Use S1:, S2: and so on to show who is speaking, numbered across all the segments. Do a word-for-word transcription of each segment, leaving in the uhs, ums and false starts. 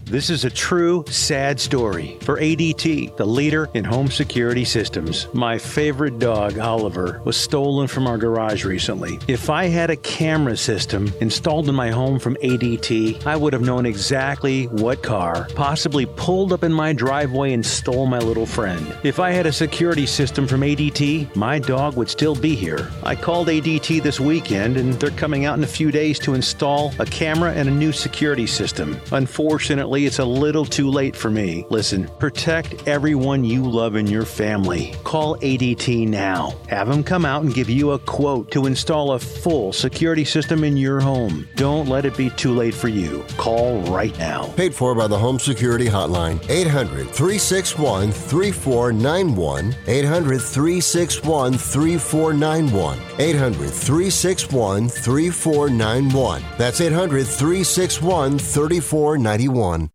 S1: This is a true, sad story for A D T, the leader in home security systems. My favorite dog, Oliver, was stolen from our garage recently. If I had a camera system installed in my home from A D T, I would have known exactly what car possibly pulled up in my driveway and stole my little friend. If I had a security system from A D T, my dog would still be here. I called A D T this weekend, and they're coming out in a few days to install a camera and a new security system. Unfortunately, it's a little too late for me. Listen, protect everyone you love in your family. Call A D T now. Have them come out and give you a quote to install a full security system in your home. Don't let it be too late for you. Call right now.
S2: Paid for by the Home Security Hotline. eight hundred, three six one, three four nine one. eight hundred, three six one, three four nine one. eight hundred, three six one, three four nine one. That's eight hundred, three six one, three four nine one.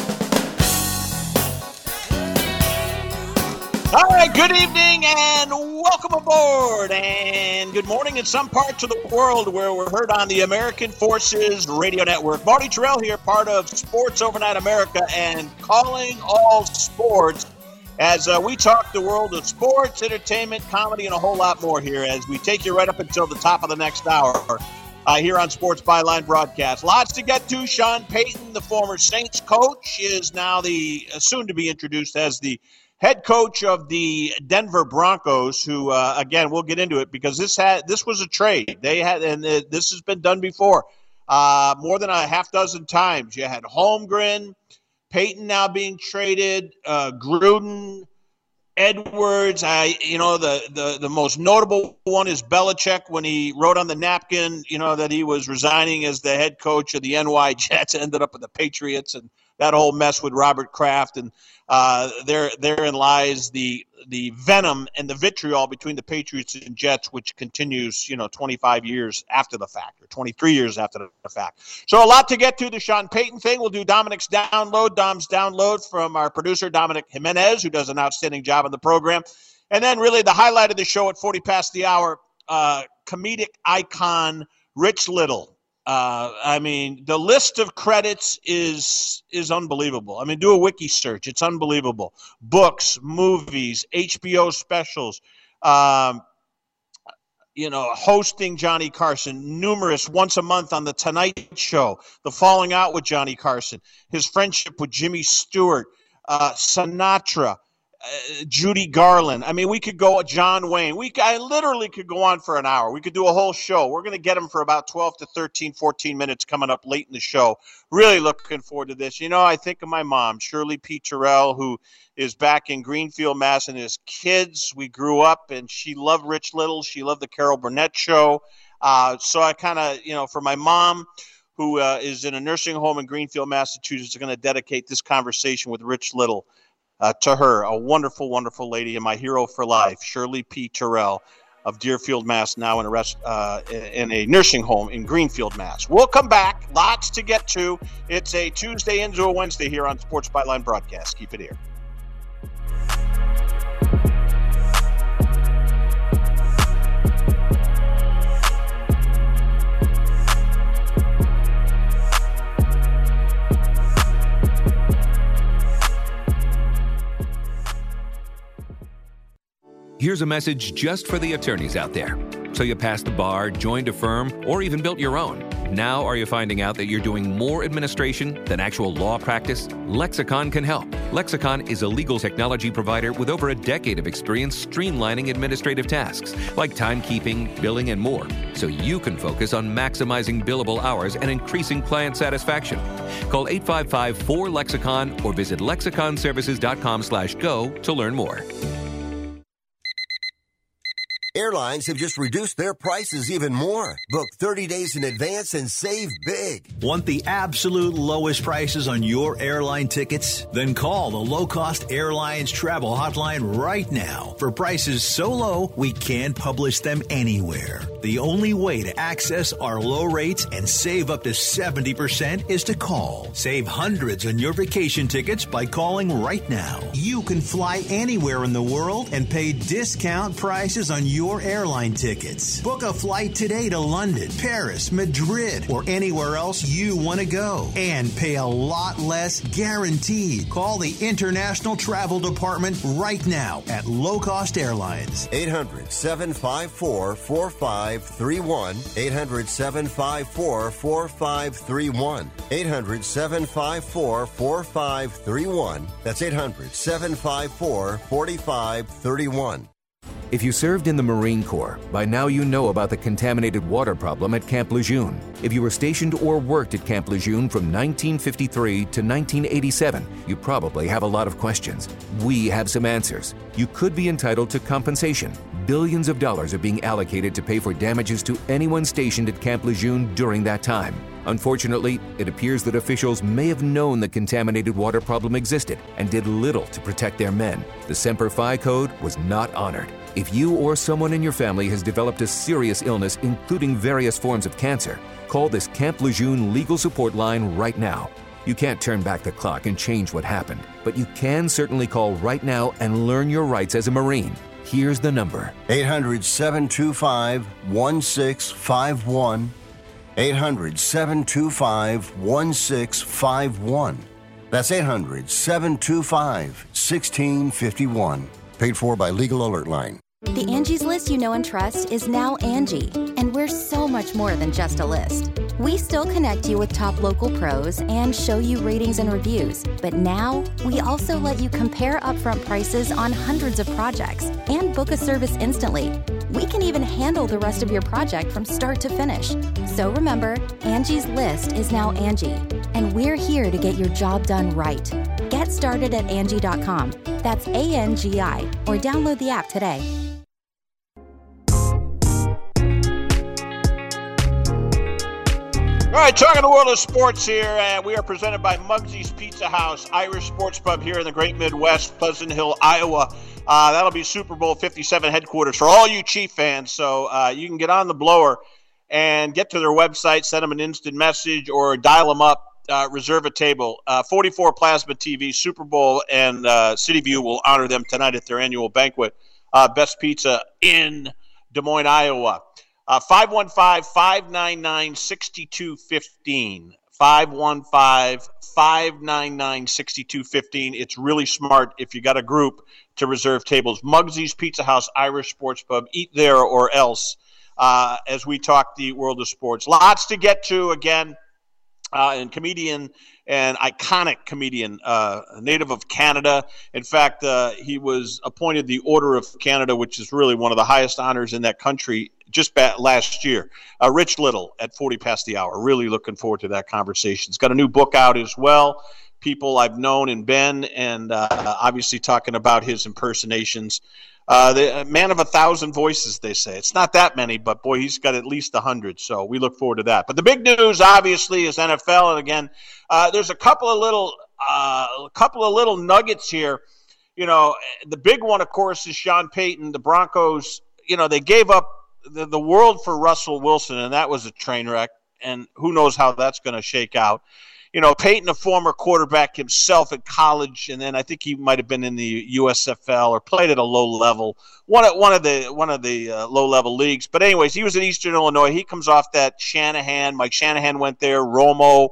S3: All right, good evening and welcome aboard, and good morning in some parts of the world where we're heard on the American Forces Radio Network. Marty Terrell here, part of Sports Overnight America and Calling All Sports, as uh, we talk the world of sports, entertainment, comedy, and a whole lot more here as we take you right up until the top of the next hour uh, here on Sports Byline Broadcast. Lots to get to. Sean Payton, the former Saints coach, is now the uh, soon to be introduced as the head coach of the Denver Broncos, who, uh, again, we'll get into it because this had this was a trade. They had, and it, this has been done before, uh, more than a half dozen times. You had Holmgren, Peyton now being traded, uh, Gruden, Edwards. I, you know, the, the the most notable one is Belichick when he wrote on the napkin, you know, that he was resigning as the head coach of the N Y Jets, ended up with the Patriots, and that whole mess with Robert Kraft. And uh, there therein lies the the venom and the vitriol between the Patriots and Jets, which continues, you know, twenty-five years after the fact, or twenty-three years after the fact. So a lot to get to. The Sean Payton thing. We'll do Dominic's download, Dom's download from our producer, Dominic Jimenez, who does an outstanding job on the program. And then really the highlight of the show at forty past the hour, uh, comedic icon Rich Little. Uh, I mean, the list of credits is is unbelievable. I mean, do a wiki search. It's unbelievable. Books, movies, H B O specials, um, you know, hosting Johnny Carson, numerous once a month on The Tonight Show, the falling out with Johnny Carson, his friendship with Jimmy Stewart, uh, Sinatra, Uh, Judy Garland. I mean, we could go John Wayne. We I literally could go on for an hour. We could do a whole show. We're going to get him for about twelve to thirteen, fourteen minutes coming up late in the show. Really looking forward to this. You know, I think of my mom, Shirley P. Terrell, who is back in Greenfield, Mass, and his kids. We grew up, and she loved Rich Little. She loved the Carol Burnett show. Uh, so I kind of, you know, for my mom, who uh, is in a nursing home in Greenfield, Massachusetts, I'm going to dedicate this conversation with Rich Little Uh, to her, a wonderful, wonderful lady and my hero for life, Shirley P. Terrell of Deerfield, Mass., now in a, rest, uh, in a nursing home in Greenfield, Mass. We'll come back. Lots to get to. It's a Tuesday into a Wednesday here on Sports Byline Broadcast. Keep it here.
S4: Here's a message just for the attorneys out there. So you passed the bar, joined a firm, or even built your own. Now are you finding out that you're doing more administration than actual law practice? Lexicon can help. Lexicon is a legal technology provider with over a decade of experience streamlining administrative tasks like timekeeping, billing, and more, so you can focus on maximizing billable hours and increasing client satisfaction. Call eight five five, four, Lexicon or visit lexiconservices.com slash go to learn more.
S2: Airlines have just reduced their prices even more. Book thirty days in advance and save big.
S5: Want the absolute lowest prices on your airline tickets? Then call the Low Cost Airlines Travel Hotline right now for prices so low we can't publish them anywhere. The only way to access our low rates and save up to seventy percent is to call. Save hundreds on your vacation tickets by calling right now. You can fly anywhere in the world and pay discount prices on your airline tickets. Book a flight today to London, Paris, Madrid, or anywhere else you want to go. And pay a lot less guaranteed. Call the International Travel Department right now at Low Cost Airlines.
S2: eight hundred, seven five four, four five three one. eight hundred, seven five four, four five three one. eight hundred, seven five four, four five three one. That's eight hundred, seven five four, four five three one.
S4: If you served in the Marine Corps, by now you know about the contaminated water problem at Camp Lejeune. If you were stationed or worked at Camp Lejeune from nineteen fifty-three to nineteen eighty-seven, you probably have a lot of questions. We have some answers. You could be entitled to compensation. Billions of dollars are being allocated to pay for damages to anyone stationed at Camp Lejeune during that time. Unfortunately, it appears that officials may have known the contaminated water problem existed and did little to protect their men. The Semper Fi Code was not honored. If you or someone in your family has developed a serious illness, including various forms of cancer, call this Camp Lejeune legal support line right now. You can't turn back the clock and change what happened, but you can certainly call right now and learn your rights as a Marine. Here's the number.
S2: eight hundred, seven two five, one six five one. eight hundred, seven two five, one six five one. That's eight hundred, seven two five, one six five one. Paid for by Legal Alert Line.
S6: The Angie's List you know and trust is now Angie, and we're so much more than just a list. We still connect you with top local pros and show you ratings and reviews, but now we also let you compare upfront prices on hundreds of projects and book a service instantly. We can even handle the rest of your project from start to finish. So remember, Angie's List is now Angie, and we're here to get your job done right. Get started at Angie dot com. That's A N G I, or download the app today.
S3: All right, talking the world of sports here, and we are presented by Mugsy's Pizza House, Irish Sports Pub here in the Great Midwest, Pleasant Hill, Iowa. Uh, that'll be Super Bowl fifty-seven headquarters for all you Chief fans. So uh, you can get on the blower and get to their website, send them an instant message, or dial them up, uh, reserve a table. Uh, forty-four Plasma T V, Super Bowl, and uh, City View will honor them tonight at their annual banquet. Uh, best pizza in Des Moines, Iowa. Uh, five one five, five nine nine, six two one five. five one five, five nine nine, six two one five. It's really smart if you got a group to reserve tables. Mugsy's Pizza House, Irish Sports Pub. Eat there or else uh, as we talk the world of sports. Lots to get to again. Uh, and comedian and iconic comedian, uh, native of Canada. In fact, uh, he was appointed the Order of Canada, which is really one of the highest honors in that country just back last year. Uh, Rich Little at forty past the hour. Really looking forward to that conversation. He's got a new book out as well. People I've known and been, and uh, obviously talking about his impersonations. Uh, the man of a thousand voices, they say. It's not that many, but boy, he's got at least a hundred. So we look forward to that. But the big news, obviously, is N F L. And again, uh, there's a couple of little, uh, a couple of little nuggets here. You know, the big one, of course, is Sean Payton. The Broncos. You know, they gave up the, the world for Russell Wilson, and that was a train wreck. And who knows how that's going to shake out. You know, Peyton, a former quarterback himself at college, and then I think he might have been in the U S F L or played at a low level, one of one of the one of the uh, low level leagues. But anyways, he was at Eastern Illinois. He comes off that Shanahan. Mike Shanahan went there. Romo,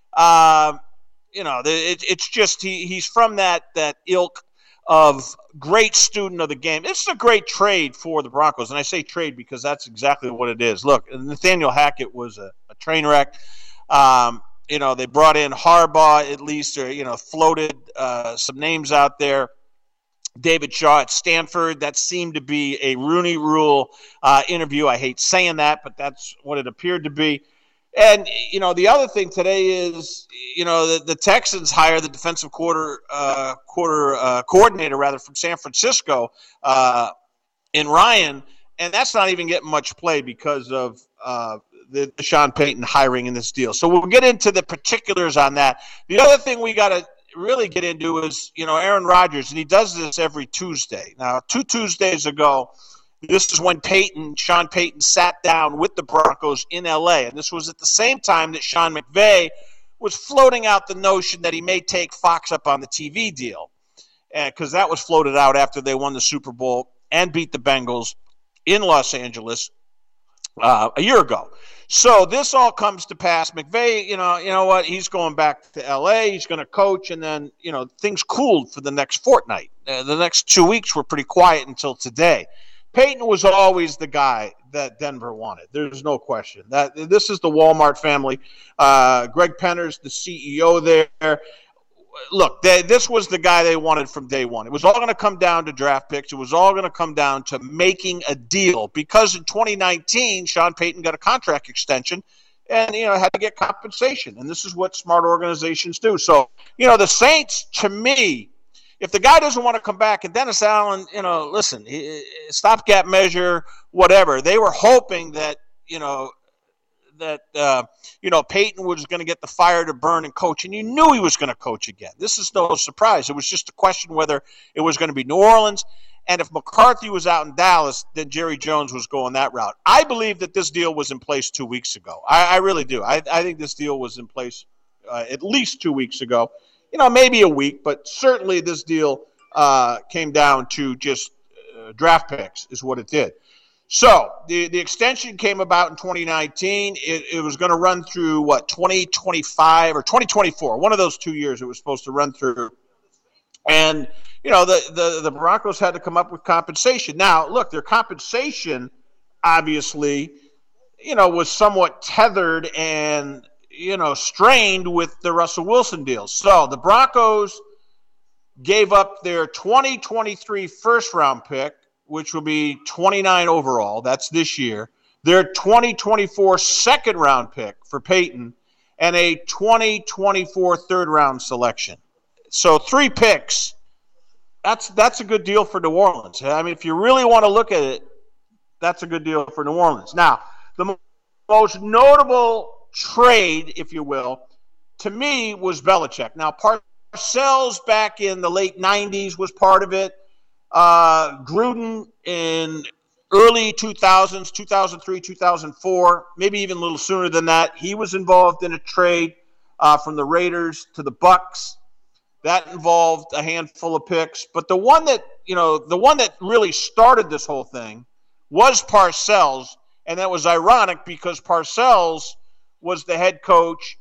S3: uh, you know, the, it, it's just he he's from that that ilk of great student of the game. It's a great trade for the Broncos, and I say trade because that's exactly what it is. Look, Nathaniel Hackett was a, a train wreck. Um, You know, they brought in Harbaugh at least, or, you know, floated uh, some names out there. David Shaw at Stanford. That seemed to be a Rooney Rule uh, interview. I hate saying that, but that's what it appeared to be. And, you know, the other thing today is, you know, the, the Texans hire the defensive quarter, uh, quarter uh, coordinator, rather, from San Francisco uh, in Ryan. And that's not even getting much play because of uh, the, the Sean Payton hiring in this deal. So we'll get into the particulars on that. The other thing we got to really get into is, you know, Aaron Rodgers, and he does this every Tuesday. Now, two Tuesdays ago, This is when Payton, Sean Payton, sat down with the Broncos in L A, and this was at the same time that Sean McVay was floating out the notion that he may take Fox up on the T V deal, because uh, that was floated out after they won the Super Bowl and beat the Bengals in Los Angeles uh, a year ago. So this all comes to pass. McVay, you know, you know what? He's going back to L A. He's going to coach, and then, you know, things cooled for the next fortnight. Uh, the next two weeks were pretty quiet until today. Payton was always the guy that Denver wanted. There's no question. That this is the Walmart family. Uh, Greg Penner's the C E O there. Look, they, this was the guy they wanted from day one. It was all going to come down to draft picks. It was all going to come down to making a deal, because in twenty nineteen, Sean Payton got a contract extension and, you know, had to get compensation. And this is what smart organizations do. So, you know, the Saints, to me, if the guy doesn't want to come back, and Dennis Allen, you know, listen, stopgap measure, whatever. They were hoping that, you know, that, uh, you know, Payton was going to get the fire to burn and coach, and you knew he was going to coach again. This is no surprise. It was just a question whether it was going to be New Orleans, and if McCarthy was out in Dallas, then Jerry Jones was going that route. I believe that this deal was in place two weeks ago. I, I really do. I, I think this deal was in place uh, at least two weeks ago. You know, maybe a week, but certainly this deal uh, came down to just uh, draft picks is what it did. So the, the extension came about in twenty nineteen. It, it was going to run through, what, twenty twenty-five or twenty twenty-four. One of those two years it was supposed to run through. And, you know, the, the, the Broncos had to come up with compensation. Now, look, their compensation, obviously, you know, was somewhat tethered and, you know, strained with the Russell Wilson deal. So the Broncos gave up their twenty twenty-three first-round pick, which will be twenty-nine overall. That's this year. Their twenty twenty-four second-round pick for Payton, and a twenty twenty-four third-round selection. So three picks. That's that's a good deal for New Orleans. I mean, if you really want to look at it, that's a good deal for New Orleans. Now, the most notable trade, if you will, to me was Belichick. Now, Parcells back in the late nineties was part of it. Uh, Gruden in early two thousands, two thousand three, two thousand four, maybe even a little sooner than that. He was involved in a trade uh, from the Raiders to the Bucks. That involved a handful of picks. But the one that, you know, the one that really started this whole thing was Parcells, and that was ironic because Parcells was the head coach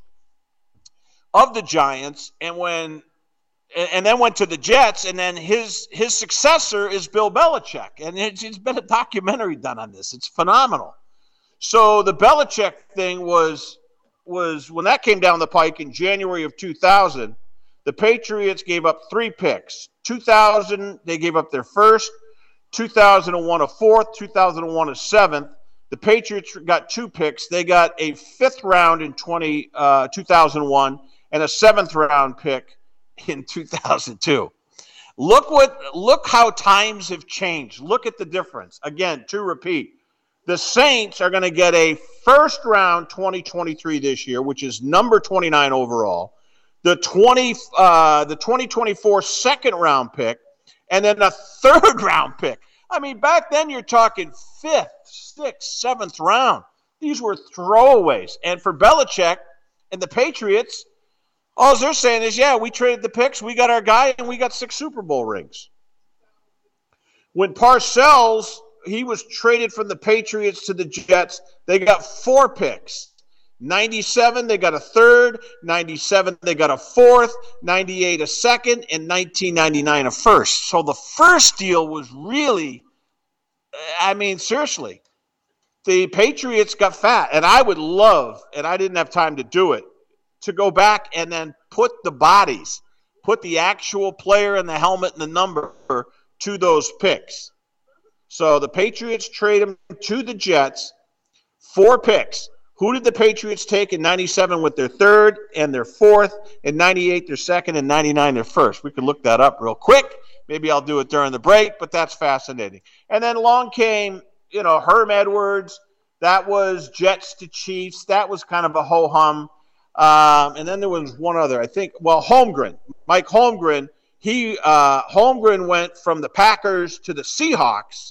S3: of the Giants, and when and then went to the Jets, and then his his successor is Bill Belichick, and it's, it's been a documentary done on this. It's phenomenal. So the Belichick thing was was when that came down the pike in January of two thousand. The Patriots gave up three picks. two thousand, they gave up their first. two thousand one, a fourth. two thousand one, a seventh. The Patriots got two picks. They got a fifth round in twenty, uh, two thousand one and a seventh round pick in two thousand two. Look what, look how times have changed. Look at the difference. Again, to repeat, the Saints are going to get a first round twenty twenty-three this year, which is number twenty-nine overall. The twenty, uh, the twenty twenty-four second round pick, and then a third round pick. I mean, back then you're talking fifth, sixth, seventh round. These were throwaways. And for Belichick and the Patriots, all they're saying is, yeah, we traded the picks, we got our guy, and we got six Super Bowl rings. When Parcells, he was traded from the Patriots to the Jets, they got four picks. ninety-seven, they got a third. ninety-seven, they got a fourth. ninety-eight, a second. And nineteen ninety-nine, a first. So the first deal was really, I mean, seriously, the Patriots got fat. And I would love, and I didn't have time to do it, to go back and then put the bodies, put the actual player and the helmet and the number to those picks. So the Patriots trade them to the Jets, four picks. Who did the Patriots take in ninety-seven with their third and their fourth, in ninety-eight their second, and ninety-nine their first? We could look that up real quick. Maybe I'll do it during the break, but that's fascinating. And then along came, you know, Herm Edwards. That was Jets to Chiefs. That was kind of a ho-hum. Um, and then there was one other, I think, well, Holmgren. Mike Holmgren. He uh, Holmgren went from the Packers to the Seahawks,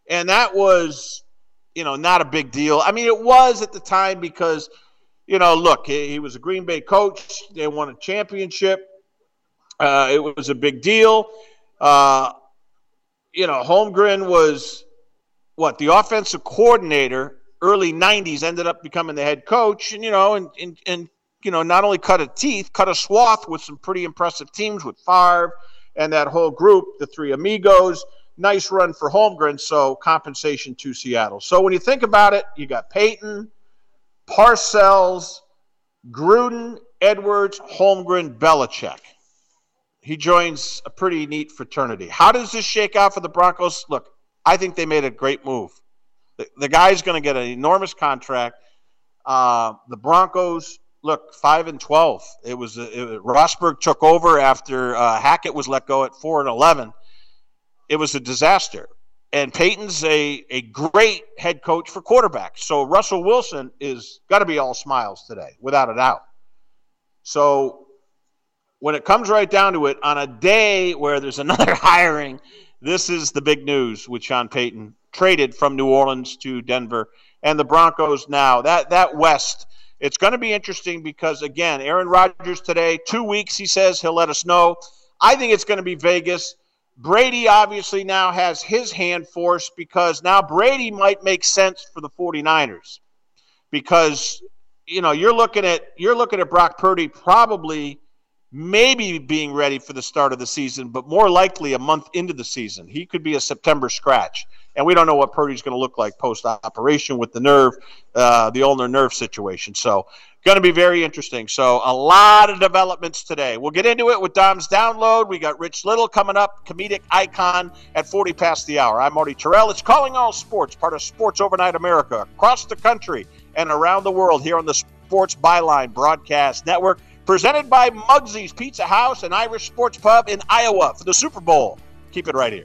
S3: And that was, you know, not a big deal. I mean, it was at the time because, you know, look, he, he was a Green Bay coach. They won a championship. Uh, it was a big deal. Uh, you know, Holmgren was, what, the offensive coordinator, early nineties, ended up becoming the head coach. And, you know, and, and, and you know, not only cut a teeth, cut a swath with some pretty impressive teams with Favre and that whole group, the three amigos. Nice run for Holmgren, so compensation to Seattle. So when you think about it, you got Peyton, Parcells, Gruden, Edwards, Holmgren, Belichick. He joins a pretty neat fraternity. How does this shake out for the Broncos? Look, I think they made a great move. The, the guy's going to get an enormous contract. Uh, the Broncos, look, five and twelve. It was it, Rosberg took over after uh, Hackett was let go at four and eleven. It was a disaster. And Peyton's a, a great head coach for quarterbacks. So Russell Wilson is got to be all smiles today, without a doubt. So when it comes right down to it, on a day where there's another hiring, this is the big news with Sean Payton, traded from New Orleans to Denver. And the Broncos now, that, that West, it's going to be interesting because, again, Aaron Rodgers today, two weeks, he says, he'll let us know. I think it's going to be Vegas. Brady obviously now has his hand forced because now Brady might make sense for the 49ers because, you know, you're looking at you're looking at Brock Purdy probably maybe being ready for the start of the season, but more likely a month into the season. He could be a September scratch. And we don't know what Purdy's going to look like post-operation with the nerve, uh, the ulnar nerve situation. So going to be very interesting. So a lot of developments today. We'll get into it with Dom's Download. We got Rich Little coming up, comedic icon at forty past the hour. I'm Marty Terrell. It's Calling All Sports, part of Sports Overnight America, across the country and around the world here on the Sports Byline Broadcast Network, presented by Mugsy's Pizza House and Irish Sports Pub in Iowa for the Super Bowl. Keep it right here.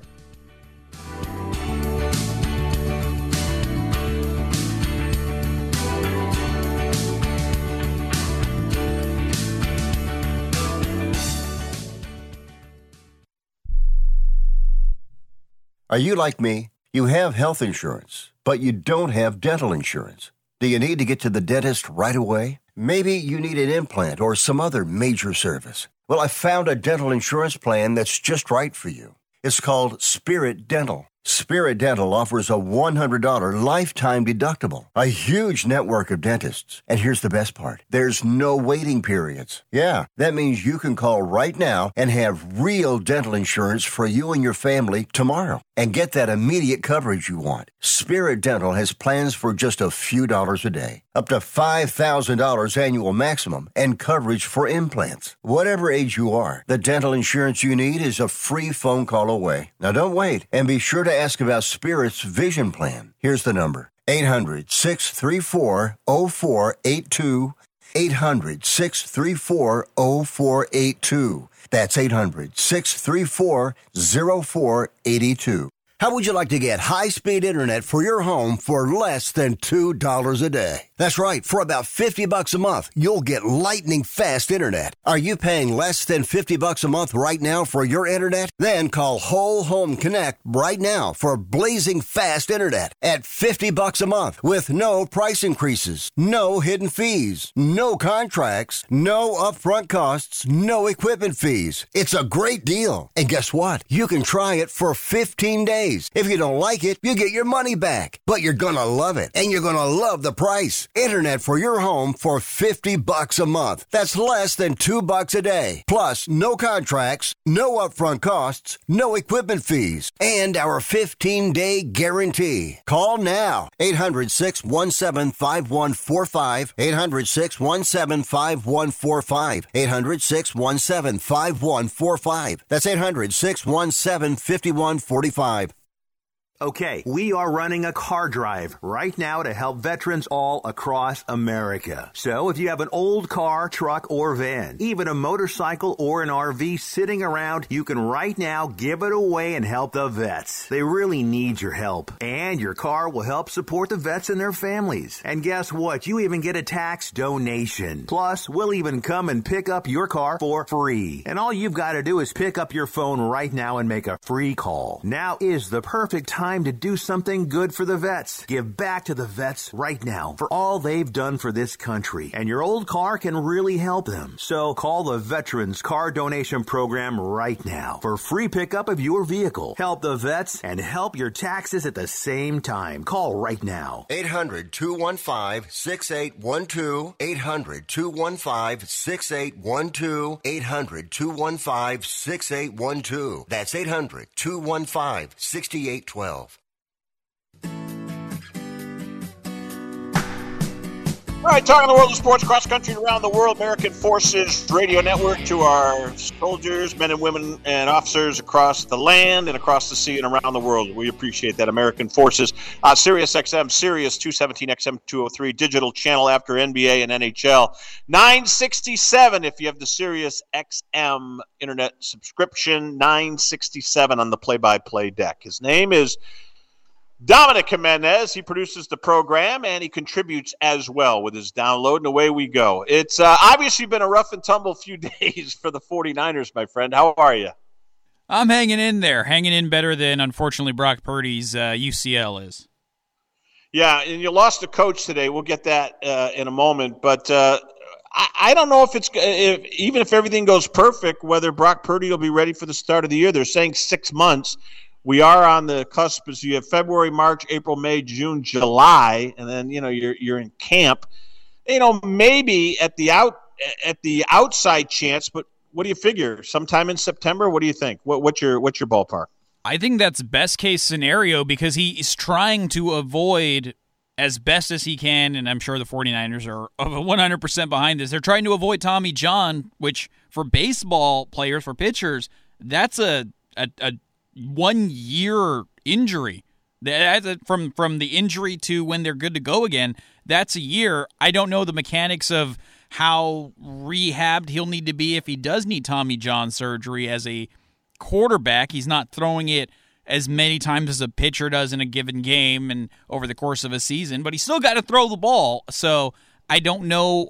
S2: Are you like me? You have health insurance, but you don't have dental insurance. Do you need to get to the dentist right away? Maybe you need an implant or some other major service. Well, I found a dental insurance plan that's just right for you. It's called Spirit Dental. Spirit Dental offers a one hundred dollars lifetime deductible, a huge network of dentists. And here's the best part. There's no waiting periods. Yeah, that means you can call right now and have real dental insurance for you and your family tomorrow and get that immediate coverage you want. Spirit Dental has plans for just a few dollars a day, up to five thousand dollars annual maximum, and coverage for implants. Whatever age you are, the dental insurance you need is a free phone call away. Now don't wait, and be sure to ask about Spirit's vision plan. Here's the number: eight hundred, six three four, zero four eight two, eight hundred, six three four, zero four eight two. That's eight hundred, six three four, zero four eight two. How would you like to get high-speed internet for your home for less than two dollars a day? That's right. For about fifty bucks a month, you'll get lightning-fast internet. Are you paying less than fifty bucks a month right now for your internet? Then call Whole Home Connect right now for blazing fast internet at fifty bucks a month with no price increases, no hidden fees, no contracts, no upfront costs, no equipment fees. It's a great deal. And guess what? You can try it for fifteen days. If you don't like it, you get your money back. But you're gonna love it, and you're gonna love the price. Internet for your home for fifty bucks a month. That's less than two bucks a day. Plus, no contracts, no upfront costs, no equipment fees, and our fifteen-day guarantee. Call now. eight hundred, six one seven, five one four five. eight hundred, six one seven, five one four five. eight hundred, six one seven, five one four five. That's eight hundred, six one seven, five one four five.
S5: Okay, we are running a car drive right now to help veterans all across America. So if you have an old car, truck, or van, even a motorcycle or an R V sitting around, you can right now give it away and help the vets. They really need your help. And your car will help support the vets and their families. And guess what? You even get a tax donation. Plus, we'll even come and pick up your car for free. And all you've got to do is pick up your phone right now and make a free call. Now is the perfect time time to do something good for the vets. Give back to the vets right now for all they've done for this country. And your old car can really help them. So call the Veterans Car Donation Program right now for free pickup of your vehicle. Help the vets and help your taxes at the same time. Call right now.
S2: eight hundred, two one five, six eight one two. eight hundred, two one five, six eight one two. eight hundred, two one five, six eight one two. That's eight hundred, two one five, six eight one two.
S3: All right, talking the world of sports, cross country and around the world, American Forces Radio Network to our soldiers, men and women and officers across the land and across the sea and around the world. We appreciate that, American Forces. Uh, Sirius X M, Sirius two seventeen X M two oh three, digital channel after N B A and N H L. nine sixty-seven if you have the Sirius X M internet subscription, nine sixty-seven on the play-by-play deck. His name is Dominic Jimenez. He produces the program, and he contributes as well with his download, and away we go. It's uh, obviously been a rough and tumble few days for the 49ers, my friend. How are you?
S7: I'm hanging in there, hanging in better than, unfortunately, Brock Purdy's uh, U C L is.
S3: Yeah, and you lost a coach today. We'll get that uh, in a moment, but uh, I, I don't know if it's if, even if everything goes perfect, whether Brock Purdy will be ready for the start of the year. They're saying six months. We are on the cusp, as you have February, March, April, May, June, July, and then you know you're you're in camp. You know, maybe at the out at the outside chance, but what do you figure? Sometime in September? What do you think? What what's your what's your ballpark?
S7: I think that's best case scenario because he is trying to avoid as best as he can, and I'm sure the 49ers are one hundred percent behind this. They're trying to avoid Tommy John, which for baseball players, for pitchers, that's a a, a one-year injury. That, from from the injury to when they're good to go again, that's a year. I don't know the mechanics of how rehabbed he'll need to be if he does need Tommy John surgery as a quarterback. He's not throwing it as many times as a pitcher does in a given game and over the course of a season, but he's still got to throw the ball. So I don't know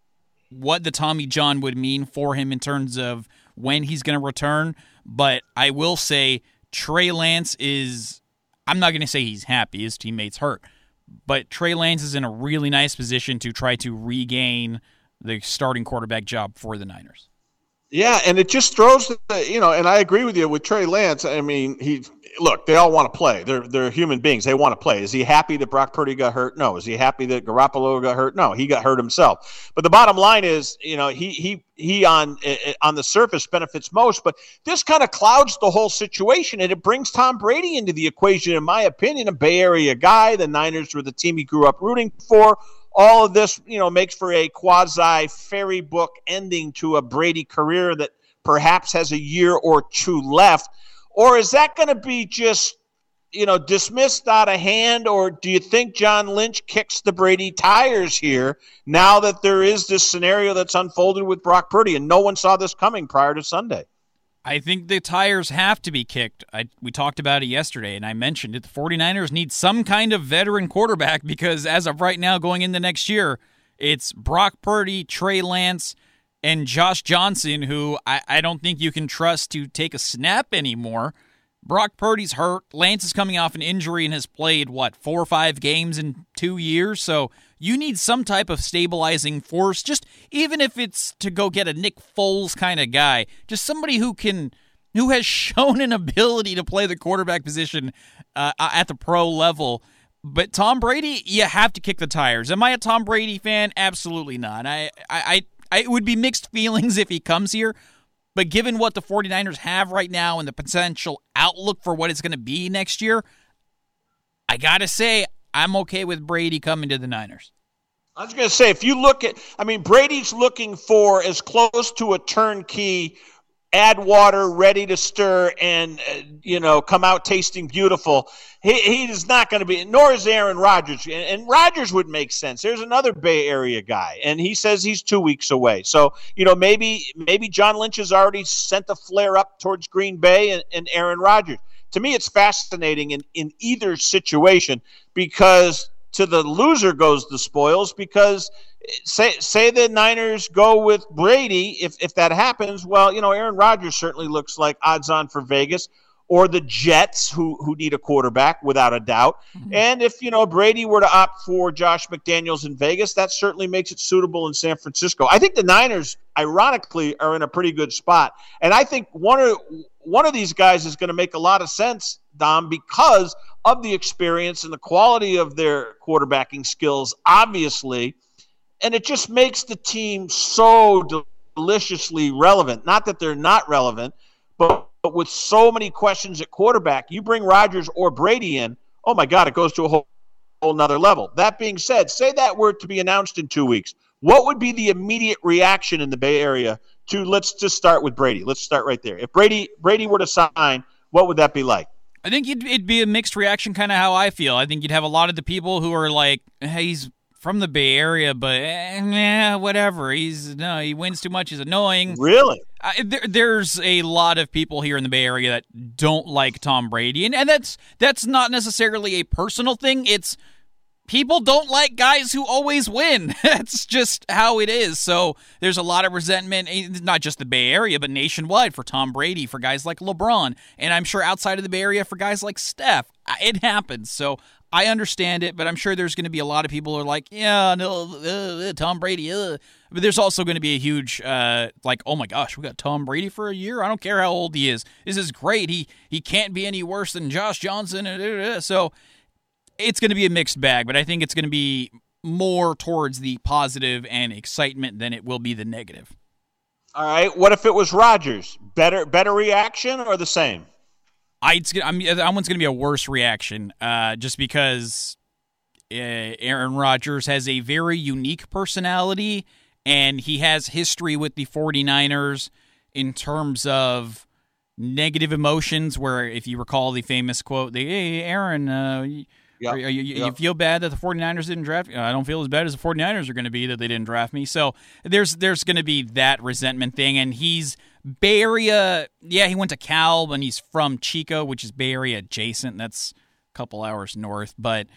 S7: what the Tommy John would mean for him in terms of when he's going to return. But I will say Trey Lance is, I'm not going to say he's happy, his teammate's hurt, but Trey Lance is in a really nice position to try to regain the starting quarterback job for the Niners.
S3: Yeah, and it just throws, the, you know, and I agree with you with Trey Lance. I mean, he look, they all want to play. They're they're human beings. They want to play. Is he happy that Brock Purdy got hurt? No. Is he happy that Garoppolo got hurt? No. He got hurt himself. But the bottom line is, you know, he he he on on the surface benefits most, but this kind of clouds the whole situation, and it brings Tom Brady into the equation, in my opinion, a Bay Area guy. The Niners were the team he grew up rooting for. All of this, you know, makes for a quasi fairy book ending to a Brady career that perhaps has a year or two left. Or is that going to be just, you know, dismissed out of hand? Or do you think John Lynch kicks the Brady tires here now that there is this scenario that's unfolded with Brock Purdy and no one saw this coming prior to Sunday?
S7: I think the tires have to be kicked. I, we talked about it yesterday, and I mentioned it. The 49ers need some kind of veteran quarterback because as of right now, going into next year, it's Brock Purdy, Trey Lance, and Josh Johnson, who I, I don't think you can trust to take a snap anymore. Brock Purdy's hurt. Lance is coming off an injury and has played, what, four or five games in two years? So you need some type of stabilizing force, just even if it's to go get a Nick Foles kind of guy, just somebody who can, who has shown an ability to play the quarterback position uh, at the pro level. But Tom Brady, you have to kick the tires. Am I a Tom Brady fan? Absolutely not. I, I, I, it would be mixed feelings if he comes here. But given what the 49ers have right now and the potential outlook for what it's going to be next year, I got to say, I'm okay with Brady coming to the Niners.
S3: I was going to say, if you look at, I mean, Brady's looking for as close to a turnkey, add water, ready to stir, and, uh, you know, come out tasting beautiful. He, he is not going to be, nor is Aaron Rodgers. And, and Rodgers would make sense. There's another Bay Area guy, and he says he's two weeks away. So, you know, maybe maybe John Lynch has already sent a flare up towards Green Bay and, and Aaron Rodgers. To me, it's fascinating in, in either situation because to the loser goes the spoils because say say the Niners go with Brady. If if that happens, well, you know, Aaron Rodgers certainly looks like odds on for Vegas. or the Jets, who who need a quarterback without a doubt. Mm-hmm. And if, you know, Brady were to opt for Josh McDaniels in Vegas, that certainly makes it suitable in San Francisco. I think the Niners, ironically, are in a pretty good spot. And I think one of one of these guys is going to make a lot of sense, Dom, because of the experience and the quality of their quarterbacking skills, obviously. And it just makes the team so deliciously relevant. Not that they're not relevant, but But with so many questions at quarterback, you bring Rodgers or Brady in, oh, my God, it goes to a whole, whole nother level. That being said, say that were to be announced in two weeks. What would be the immediate reaction in the Bay Area to, let's just start with Brady. Let's start right there. If Brady Brady were to sign, what would that be like?
S7: I think it'd, it'd be a mixed reaction, kind of how I feel. I think you'd have a lot of the people who are like, hey, he's from the Bay Area, but eh, eh, whatever. He's no, he wins too much. He's annoying.
S3: Really?
S7: Uh, there, there's a lot of people here in the Bay Area that don't like Tom Brady, and, and that's that's not necessarily a personal thing. It's people don't like guys who always win. That's just how it is. So there's a lot of resentment, not just the Bay Area, but nationwide for Tom Brady, for guys like LeBron, and I'm sure outside of the Bay Area for guys like Steph. It happens. So I understand it, but I'm sure there's going to be a lot of people who are like, yeah, no, uh, Tom Brady. Uh. But there's also going to be a huge, uh, like, oh my gosh, we got Tom Brady for a year? I don't care how old he is. This is great. He he can't be any worse than Josh Johnson. So it's going to be a mixed bag, but I think it's going to be more towards the positive and excitement than it will be the negative.
S3: All right. What if it was Rodgers? Better, better reaction or the same?
S7: I, it's, I mean, that one's going to be a worse reaction uh, just because uh, Aaron Rodgers has a very unique personality, and he has history with the 49ers in terms of negative emotions, where if you recall the famous quote, the, hey, Aaron, uh, yep. are, are you, yep. you feel bad that the 49ers didn't draft you? I don't feel as bad as the 49ers are going to be that they didn't draft me. So there's there's going to be that resentment thing, and he's Bay Area, yeah, he went to Cal, and he's from Chico, which is Bay Area adjacent. That's a couple hours north, but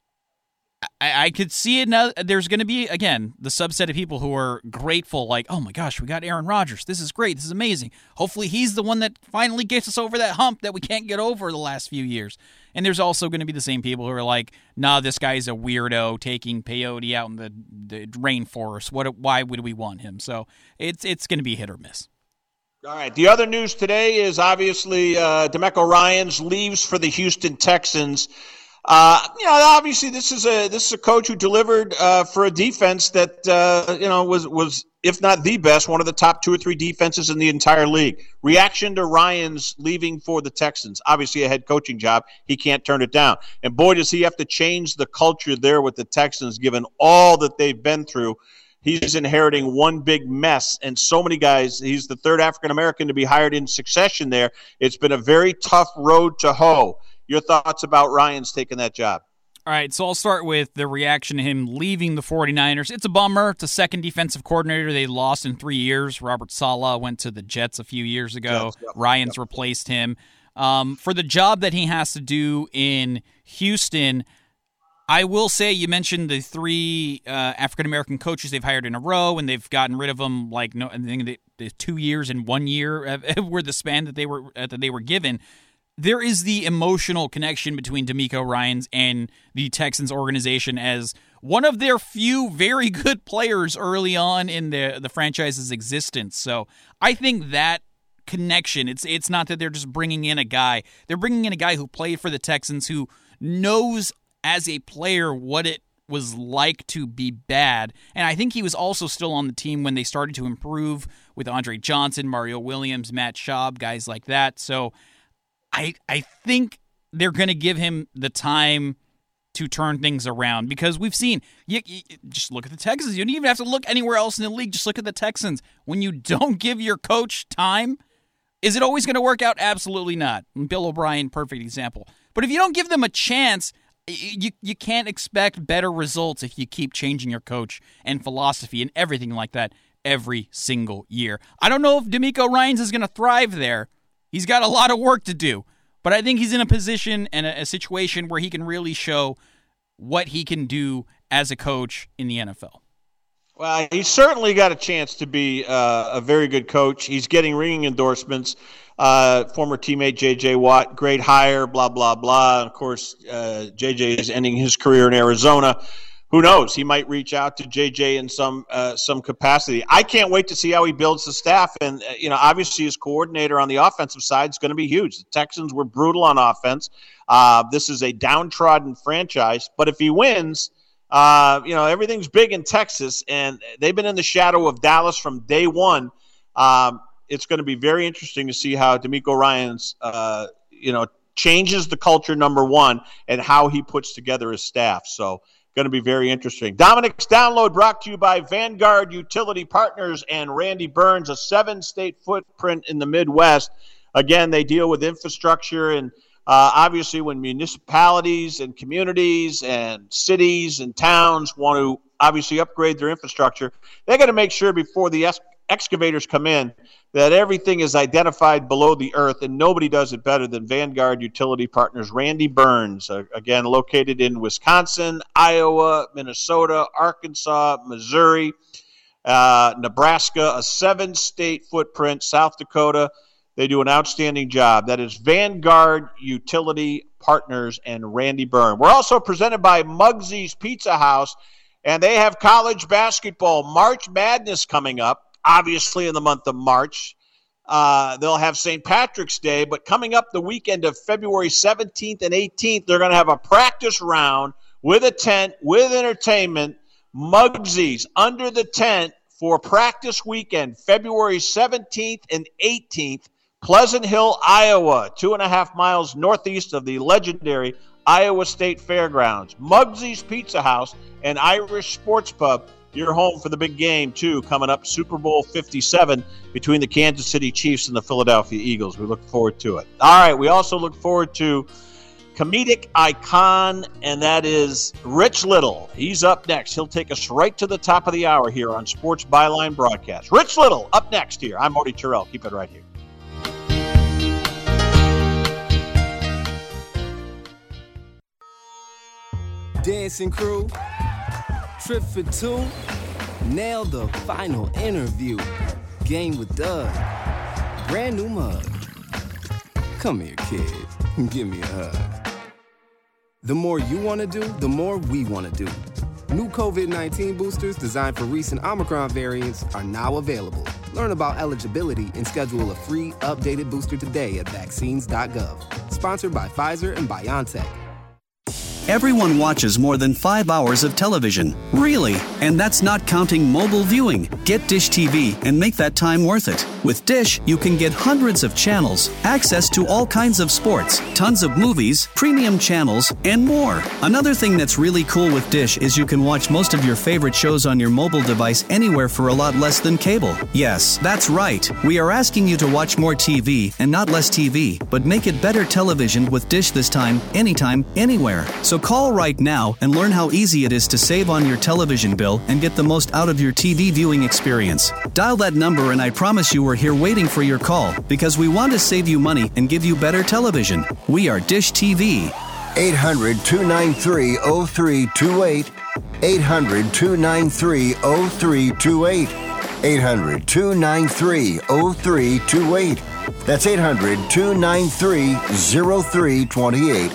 S7: I, I could see it now. There's going to be, again, the subset of people who are grateful, like, oh my gosh, we got Aaron Rodgers. This is great. This is amazing. Hopefully he's the one that finally gets us over that hump that we can't get over the last few years. And there's also going to be the same people who are like, nah, this guy's a weirdo taking peyote out in the, the rainforest. What? Why would we want him? So it's it's going to be hit or miss.
S3: All right. The other news today is obviously uh, DeMeco Ryans leaves for the Houston Texans. Uh, you know, obviously this is a this is a coach who delivered uh, for a defense that uh, you know was was if not the best, one of the top two or three defenses in the entire league. Reaction to Ryans leaving for the Texans. Obviously a head coaching job. He can't turn it down. And boy, does he have to change the culture there with the Texans, given all that they've been through. He's inheriting one big mess, and so many guys. He's the third African-American to be hired in succession there. It's been a very tough road to hoe. Your thoughts about Ryans taking that job?
S7: All right, so I'll start with the reaction to him leaving the 49ers. It's a bummer. It's a second defensive coordinator they lost in three years. Robert Saleh went to the Jets a few years ago. Jets, yep, Ryans yep. replaced him. Um, for the job that he has to do in Houston, I will say, you mentioned the three uh, African-American coaches they've hired in a row, and they've gotten rid of them like no, I think the, the two years and one year were the span that they were uh, that they were given. There is the emotional connection between DeMeco Ryans and the Texans organization as one of their few very good players early on in the the franchise's existence. So I think that connection, it's it's not that they're just bringing in a guy. They're bringing in a guy who played for the Texans, who knows as a player what it was like to be bad. And I think he was also still on the team when they started to improve with Andre Johnson, Mario Williams, Matt Schaub, guys like that. So I I think they're going to give him the time to turn things around, because we've seen, you, you, just look at the Texans. You don't even have to look anywhere else in the league. Just look at the Texans. When you don't give your coach time, is it always going to work out? Absolutely not. Bill O'Brien, perfect example. But if you don't give them a chance, you you can't expect better results if you keep changing your coach and philosophy and everything like that every single year. I don't know if DeMeco Ryans is going to thrive there. He's got a lot of work to do, but I think he's in a position and a, a situation where he can really show what he can do as a coach in the N F L.
S3: Well, he's certainly got a chance to be uh, a very good coach. He's getting ringing endorsements. Uh, former teammate J J. Watt, great hire, blah, blah, blah. Of course, uh, J J is ending his career in Arizona. Who knows? He might reach out to J J in some uh, some capacity. I can't wait to see how he builds the staff. And, uh, you know, obviously his coordinator on the offensive side is going to be huge. The Texans were brutal on offense. Uh, this is a downtrodden franchise. But if he wins, uh, you know, everything's big in Texas. And they've been in the shadow of Dallas from day one. Um, it's going to be very interesting to see how DeMeco Ryans, uh, you know, changes the culture, number one, and how he puts together his staff. So, going to be very interesting. Dominic's Download brought to you by Vanguard Utility Partners and Randy Burns, a seven-state footprint in the Midwest. Again, they deal with infrastructure, and uh, obviously when municipalities and communities and cities and towns want to obviously upgrade their infrastructure, they got to make sure before the ex- excavators come in that everything is identified below the earth, and nobody does it better than Vanguard Utility Partners. Randy Burns, uh, again, located in Wisconsin, Iowa, Minnesota, Arkansas, Missouri, uh, Nebraska, a seven-state footprint, South Dakota. They do an outstanding job. That is Vanguard Utility Partners and Randy Burns. We're also presented by Muggsy's Pizza House, and they have college basketball. March Madness coming up. Obviously, in the month of March, uh, they'll have Saint Patrick's Day, but coming up the weekend of February seventeenth and eighteenth, they're going to have a practice round with a tent, with entertainment. Muggsy's under the tent for practice weekend, February seventeenth and eighteenth, Pleasant Hill, Iowa, two and a half miles northeast of the legendary Iowa State Fairgrounds. Muggsy's Pizza House and Irish Sports Pub. You're home for the big game, too, coming up, Super Bowl fifty-seven between the Kansas City Chiefs and the Philadelphia Eagles. We look forward to it. All right, we also look forward to comedic icon, and that is Rich Little. He's up next. He'll take us right to the top of the hour here on Sports Byline Broadcast. Rich Little up next here. I'm Marty Terrell. Keep it right here.
S8: Dancing crew, trip for two, nail the final interview. Game with Doug, brand new mug. Come here, kid, give me a hug. The more you want to do, the more we want to do. New covid nineteen boosters designed for recent Omicron variants are now available. Learn about eligibility and schedule a free, updated booster today at vaccines dot gov. Sponsored by Pfizer and BioNTech.
S9: Everyone watches more than five hours of television. Really? And that's not counting mobile viewing. Get Dish T V and make that time worth it. With Dish, you can get hundreds of channels, access to all kinds of sports, tons of movies, premium channels, and more. Another thing that's really cool with Dish is you can watch most of your favorite shows on your mobile device anywhere for a lot less than cable. Yes, that's right. We are asking you to watch more T V and not less T V, but make it better television with Dish this time, anytime, anywhere. So call right now and learn how easy it is to save on your television bill and get the most out of your T V viewing experience. Dial that number and I promise you we're here waiting for your call because we want to save you money and give you better television. We are Dish T V.
S2: eight hundred, two nine three, oh three two eight. eight hundred, two nine three, oh three two eight. eight hundred, two nine three, oh three two eight. That's eight hundred, two nine three, oh three two eight.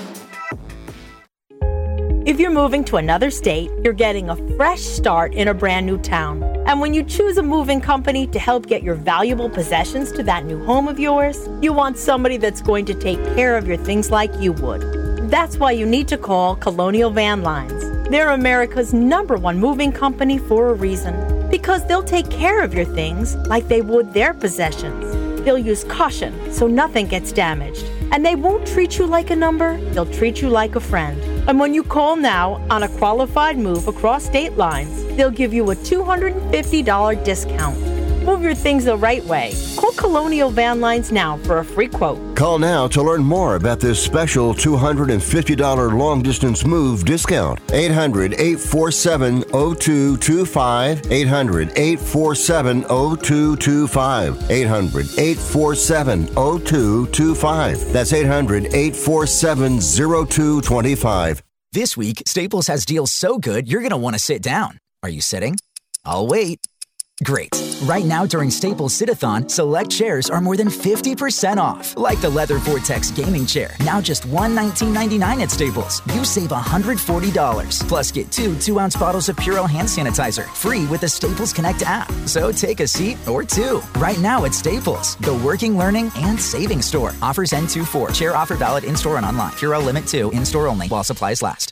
S10: If you're moving to another state, you're getting a fresh start in a brand new town. And when you choose a moving company to help get your valuable possessions to that new home of yours, you want somebody that's going to take care of your things like you would. That's why you need to call Colonial Van Lines. They're America's number one moving company for a reason. Because they'll take care of your things like they would their possessions. They'll use caution so nothing gets damaged. And they won't treat you like a number, they'll treat you like a friend. And when you call now on a qualified move across state lines, they'll give you a two hundred fifty dollars discount. Move your things the right way. Call Colonial Van Lines now for a free quote.
S2: Call now to learn more about this special two hundred fifty dollars long-distance move discount. eight hundred, eight four seven, oh two two five. eight hundred, eight four seven, oh two two five. eight hundred, eight four seven, oh two two five. That's eight hundred, eight four seven, oh two two five.
S11: This week, Staples has deals so good, you're going to want to sit down. Are you sitting? I'll wait. Great. Right now during Staples Sit-a-thon, select chairs are more than fifty percent off. Like the leather Vortex gaming chair, now just one hundred nineteen ninety-nine at Staples. You save one hundred forty dollars. Plus get two two-ounce bottles of Purell hand sanitizer, free with the Staples Connect app. So take a seat or two. Right now at Staples, the working, learning, and saving store. Offers end two four. Chair offer valid in-store and online. Purell Limit two, in-store only, while supplies last.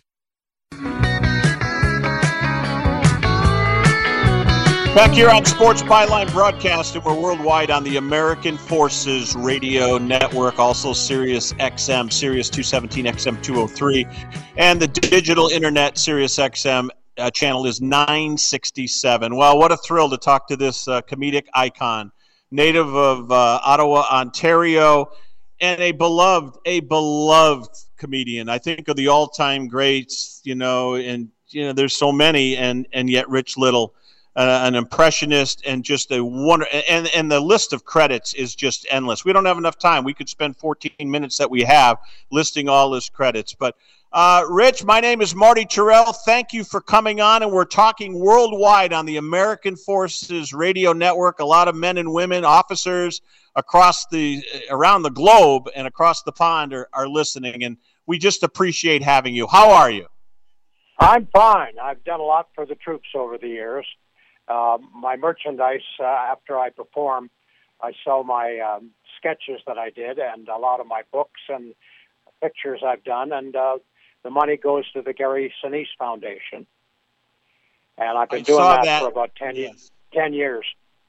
S3: Back here on Sports Byline Broadcast, and we're worldwide on the American Forces Radio Network, also Sirius X M, Sirius two seventeen, X M two oh three, and the digital internet Sirius X M uh, channel is nine sixty-seven. Well, what a thrill to talk to this uh, comedic icon, native of uh, Ottawa, Ontario, and a beloved, a beloved comedian. I think of the all-time greats, you know, and you know, there's so many, and and yet Rich Little. Uh, an impressionist, and just a wonder, and and the list of credits is just endless. We don't have enough time. We could spend fourteen minutes that we have listing all his credits. But uh, Rich, my name is Marty Terrell. Thank you for coming on, and we're talking worldwide on the American Forces Radio Network. A lot of men and women, officers across the around the globe and across the pond are, are listening, and we just appreciate having you. How are you?
S12: I'm fine. I've done a lot for the troops over the years. Uh, my merchandise, uh, after I perform, I sell my um, sketches that I did and a lot of my books and pictures I've done, and uh, the money goes to the Gary Sinise Foundation. And I've been
S3: I
S12: doing that,
S3: that
S12: for about ten,
S3: yes.
S12: ten years.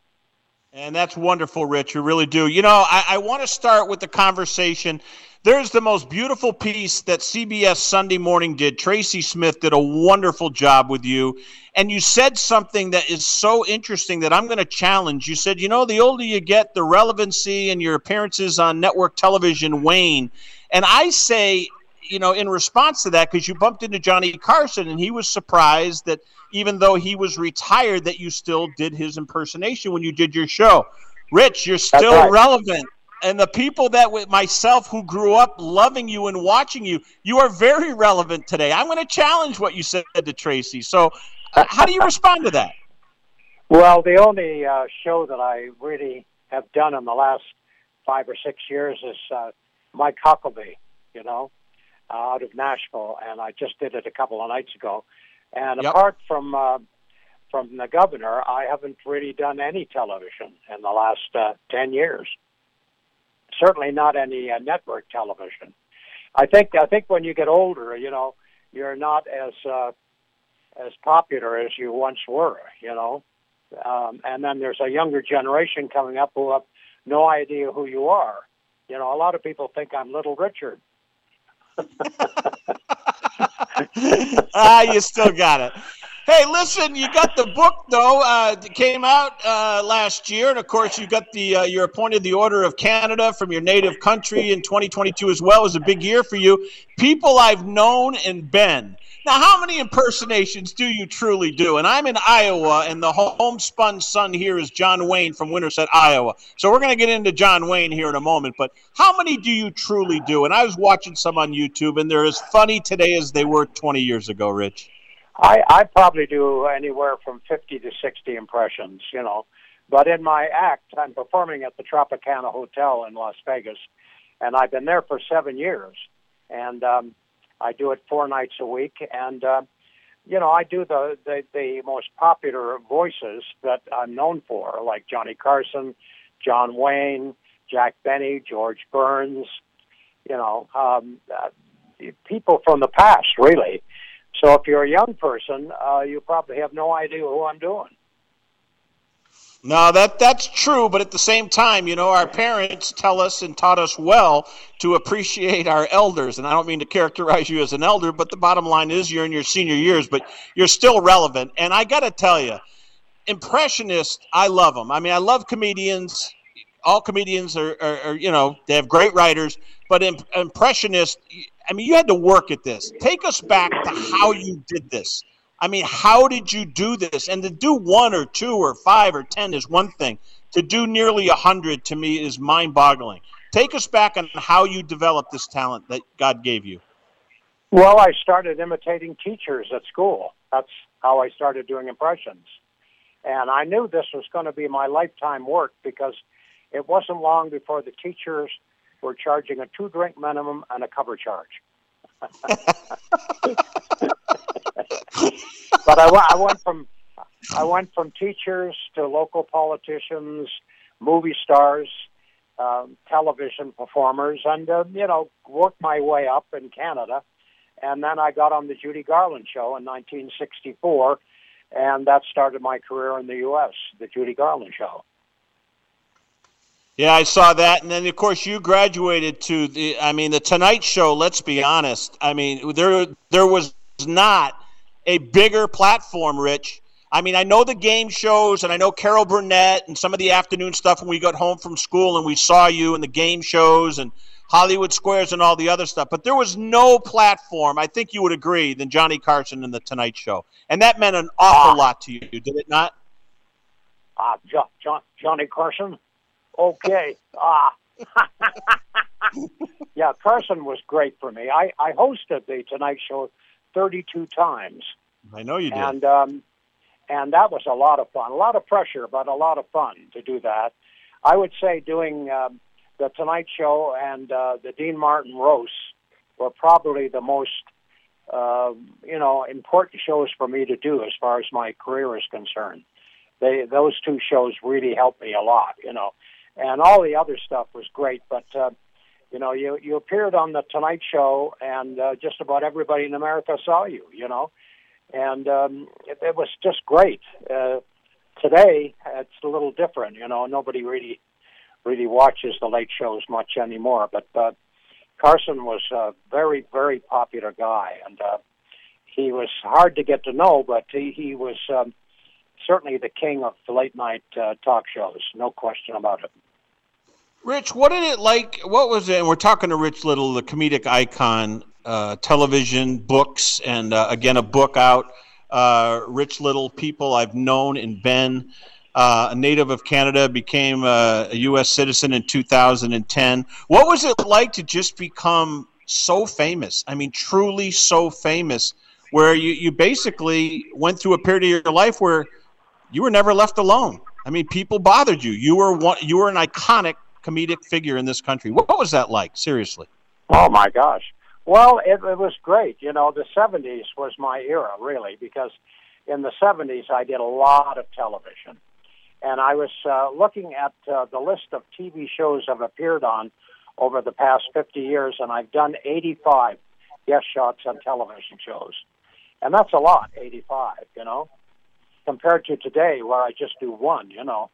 S3: And that's wonderful, Rich. You really do. You know, I, I want to start with the conversation. There's the most beautiful piece that C B S Sunday Morning did. Tracy Smith did a wonderful job with you. And you said something that is so interesting that I'm going to challenge. You said, you know, the older you get, the relevancy and your appearances on network television wane. And I say, you know, in response to that, because you bumped into Johnny Carson, and he was surprised that even though he was retired, that you still did his impersonation when you did your show. Rich, you're still right. relevant. And the people that, with myself, who grew up loving you and watching you, you are very relevant today. I'm going to challenge what you said to Tracy. So uh, how do you respond to that?
S12: Well, the only uh, show that I really have done in the last five or six years is uh, Mike Huckabee, you know, uh, out of Nashville. And I just did it a couple of nights ago. And yep. apart from uh, from the governor, I haven't really done any television in the last uh, ten years. Certainly not any uh, network television. I think I think when you get older, you know, you're not as uh, as popular as you once were, you know. Um, and then there's a younger generation coming up who have no idea who you are. You know, a lot of people think I'm Little Richard.
S3: ah, you still got it. Hey, listen, you got the book, though. Uh, it came out uh, last year, and, of course, you got the uh, you're appointed the Order of Canada from your native country in twenty twenty-two as well. It was a big year for you. People I've known and been. Now, how many impersonations do you truly do? And I'm in Iowa, and the homespun son here is John Wayne from Winterset, Iowa. So we're going to get into John Wayne here in a moment. But how many do you truly do? And I was watching some on YouTube, and they're as funny today as they were twenty years ago, Rich.
S12: I, I probably do anywhere from fifty to sixty impressions, you know. But in my act, I'm performing at the Tropicana Hotel in Las Vegas, and I've been there for seven years. And um, I do it four nights a week. And, uh, you know, I do the, the, the most popular voices that I'm known for, like Johnny Carson, John Wayne, Jack Benny, George Burns, you know, um, uh, people from the past, really. So if you're a young person, uh, you probably have no idea who I'm doing.
S3: No, that that's true, but at the same time, you know, our parents tell us and taught us well to appreciate our elders. And I don't mean to characterize you as an elder, but the bottom line is you're in your senior years, but you're still relevant. And I got to tell you, impressionists, I love them. I mean, I love comedians. All comedians are, are, are you know, they have great writers, but imp- impressionists, I mean, you had to work at this. Take us back to how you did this. I mean, how did you do this? And to do one or two or five or ten is one thing. To do nearly a hundred, to me, is mind-boggling. Take us back on how you developed this talent that God gave you.
S12: Well, I started imitating teachers at school. That's how I started doing impressions. And I knew this was going to be my lifetime work because it wasn't long before the teachers were charging a two-drink minimum and a cover charge. But I, I went from I went from teachers to local politicians, movie stars, um, television performers, and uh, you know, worked my way up in Canada. And then I got on the Judy Garland show in nineteen sixty-four, and that started my career in the U S, the Judy Garland show.
S3: Yeah, I saw that, and then of course you graduated to the. I mean, the Tonight Show. Let's be honest. I mean, there there was not a bigger platform, Rich. I mean, I know the game shows, and I know Carol Burnett and some of the afternoon stuff when we got home from school, and we saw you in the game shows and Hollywood Squares and all the other stuff. But there was no platform, I think you would agree, than Johnny Carson and the Tonight Show, and that meant an awful ah. lot to you, did it not?
S12: Ah, uh, jo- jo- Johnny Carson. Okay. Ah. Yeah, Carson was great for me. I, I hosted the Tonight Show thirty-two times.
S3: I know you did.
S12: And um, and that was a lot of fun. A lot of pressure, but a lot of fun to do that. I would say doing um, the Tonight Show and uh, the Dean Martin roasts were probably the most, uh, you know, important shows for me to do as far as my career is concerned. They Those two shows really helped me a lot, you know. And all the other stuff was great, but, uh, you know, you, you appeared on the Tonight Show, and uh, just about everybody in America saw you, you know. And um, it, it was just great. Uh, today, it's a little different, you know. Nobody really really watches the late shows much anymore. But uh, Carson was a very, very popular guy, and uh, he was hard to get to know, but he, he was um, certainly the king of the late-night uh, talk shows, no question about it.
S3: Rich, what did it like, what was it, and we're talking to Rich Little, the comedic icon, uh, television, books, and uh, again, a book out, uh, Rich Little, People I've Known and Been, uh, a native of Canada, became a, a U S citizen in two thousand ten. What was it like to just become so famous? I mean, truly so famous, where you, you basically went through a period of your life where you were never left alone. I mean, people bothered you. You were one, you were an iconic comedic figure in this country. What was that like, seriously?
S12: Oh, my gosh. Well, it, it was great. You know, the seventies was my era, really, because in the seventies I did a lot of television. And I was uh, looking at uh, the list of T V shows I've appeared on over the past fifty years, and I've done eighty-five guest shots on television shows. And that's a lot, eighty-five, you know, compared to today where I just do one, you know.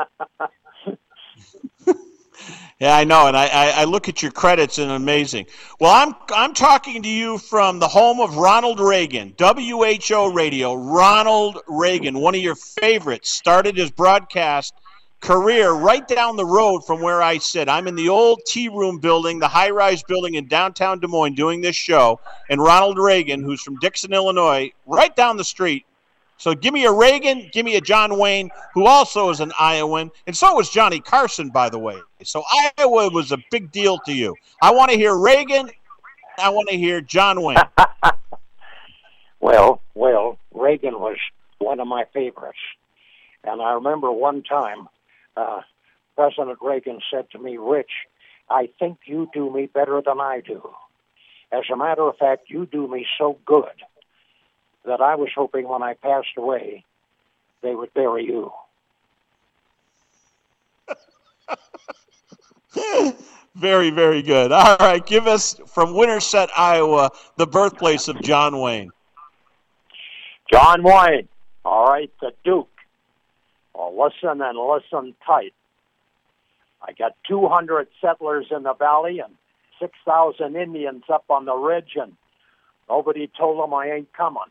S3: Yeah, I know, and I, I, I look at your credits and amazing. Well, I'm I'm talking to you from the home of Ronald Reagan, W H O Radio. Ronald Reagan, one of your favorites, started his broadcast career right down the road from where I sit. I'm in the old Tea Room building, the high-rise building in downtown Des Moines doing this show, and Ronald Reagan, who's from Dixon, Illinois, right down the street. So give me a Reagan, give me a John Wayne, who also is an Iowan, and so was Johnny Carson, by the way. So Iowa was a big deal to you. I want to hear Reagan. I want to hear John Wayne.
S12: well, well, Reagan was one of my favorites. And I remember one time uh, President Reagan said to me, Rich, I think you do me better than I do. As a matter of fact, you do me so good that I was hoping when I passed away, they would bury you.
S3: Very, very good. All right, give us, from Winterset, Iowa, the birthplace of John Wayne.
S12: John Wayne. All right, the Duke. Well, listen and listen tight. I got two hundred settlers in the valley and six thousand Indians up on the ridge, and nobody told them I ain't coming.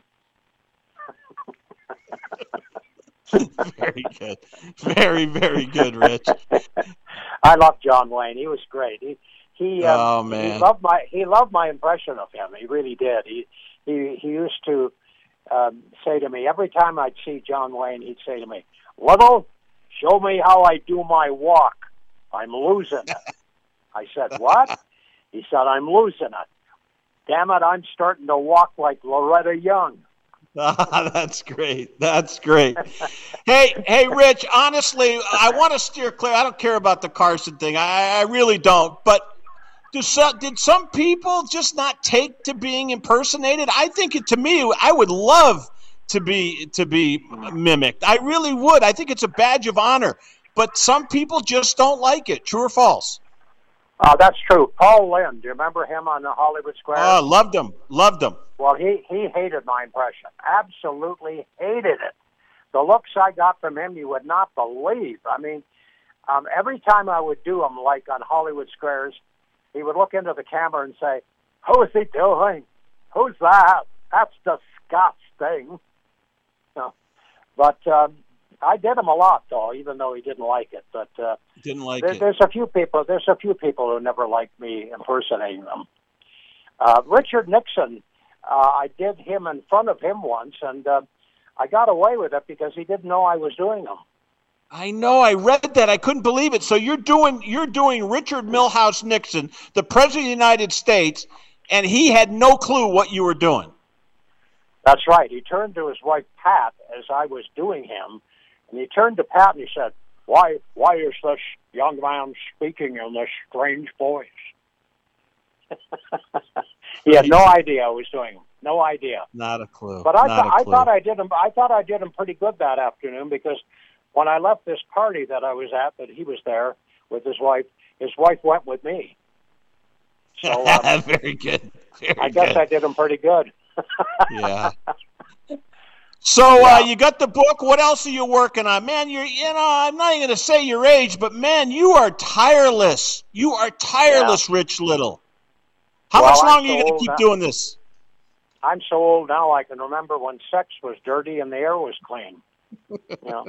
S3: Very good. Very, very good, Rich.
S12: I love John Wayne. He was great. He he um,
S3: oh, man.
S12: he loved my he loved my impression of him. He really did. He he he used to um, say to me every time I'd see John Wayne, he'd say to me, "Little, show me how I do my walk. I'm losing it." I said, "What?" He said, "I'm losing it. Damn it, I'm starting to walk like Loretta Young."
S3: Ah, that's great. That's great. hey, hey, Rich, honestly, I want to steer clear. I don't care about the Carson thing. I, I really don't. But do some, did some people just not take to being impersonated? I think it, to me, I would love to be to be mimicked. I really would. I think it's a badge of honor. But some people just don't like it. True or false?
S12: Uh, that's true. Paul Lynde, do you remember him on the Hollywood Squares?
S3: Oh, loved him. Loved him.
S12: Well, he, he hated my impression. Absolutely hated it. The looks I got from him, you would not believe. I mean, um, every time I would do them, like on Hollywood Squares, he would look into the camera and say, "Who is he doing? Who's that? That's disgusting." So, but um, I did him a lot, though, even though he didn't like it. But uh,
S3: didn't like
S12: there,
S3: it.
S12: There's a few people. There's a few people who never liked me impersonating them. Uh, Richard Nixon, uh, I did him in front of him once, and uh, I got away with it because he didn't know I was doing them.
S3: I know. I read that. I couldn't believe it. So you're doing you're doing Richard Milhous Nixon, the President of the United States, and he had no clue what you were doing.
S12: That's right. He turned to his wife, Pat, as I was doing him, and he turned to Pat and he said, Why why is this young man speaking in this strange voice? He had no idea I was doing him. No idea.
S3: Not a clue.
S12: But I,
S3: Not
S12: th-
S3: a
S12: I
S3: clue.
S12: thought I did him. I thought I did him pretty good that afternoon because when I left this party that I was at, that he was there with his wife, his wife went with me. So um,
S3: very good. Very
S12: I guess
S3: good.
S12: I did him pretty good.
S3: Yeah. So uh, you got the book. What else are you working on, man? You're, you know, I'm not even going to say your age, but man, you are tireless. You are tireless, yeah. Rich Little. How
S12: well,
S3: much longer
S12: I'm
S3: are you
S12: so
S3: going to keep
S12: now.
S3: doing this?
S12: I'm so old now. I can remember when sex was dirty and the air was clean. You know.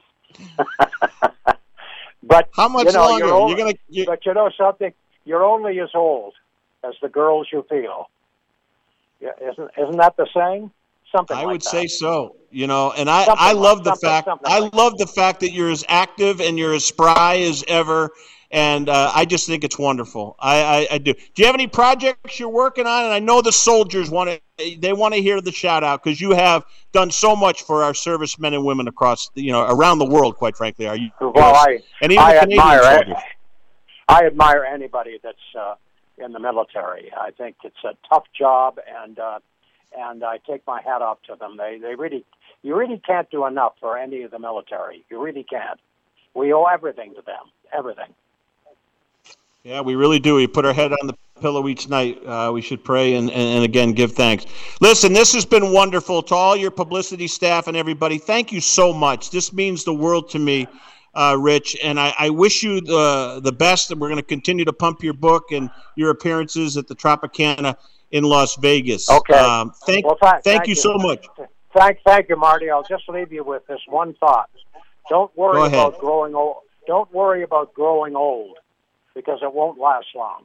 S12: But
S3: how much
S12: you know,
S3: longer?
S12: You're old,
S3: you're gonna, you're...
S12: But you know something? You're only as old as the girls you feel. Yeah, isn't isn't that the saying? Something
S3: I
S12: like
S3: would
S12: that.
S3: say so, you know, and I,
S12: Something
S3: I love
S12: like,
S3: the
S12: something,
S3: fact
S12: something
S3: I
S12: like
S3: love the fact that you're as active and you're as spry as ever, and uh, I just think it's wonderful. I, I, I do. Do you have any projects you're working on? And I know the soldiers want to they want to hear the shout out because you have done so much for our servicemen and women across, you know, around the world. Quite frankly, are you?
S12: Well, I
S3: and even
S12: I
S3: the Canadian
S12: admire
S3: soldiers.
S12: I admire anybody that's uh, in the military. I think it's a tough job, and uh, and I take my hat off to them. They they really you really can't do enough for any of the military. You really can't. We owe everything to them. Everything.
S3: Yeah, we really do. We put our head on the pillow each night. Uh, we should pray and, and, and, again, give thanks. Listen, this has been wonderful. To all your publicity staff and everybody, thank you so much. This means the world to me, uh, Rich, and I, I wish you the, the best, and we're going to continue to pump your book and your appearances at the Tropicana in Las Vegas.
S12: Okay.
S3: Um, thank,
S12: well, th-
S3: thank,
S12: thank
S3: you so much.
S12: Thank, thank you, Marty. I'll just leave you with this one thought. Don't worry
S3: Go ahead.
S12: about growing old. Don't worry about growing old, because it won't last long.